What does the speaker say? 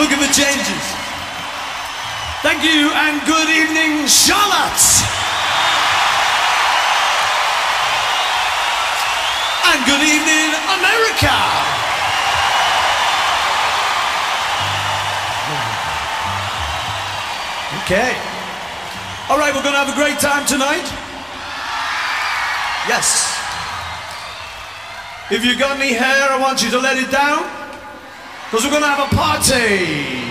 looking for changes. Thank you and good evening, Charlotte. And good evening, America. Okay. All right, we're going to have a great time tonight. Yes. If you got any hair, I want you to let it down, because we're going to have a party.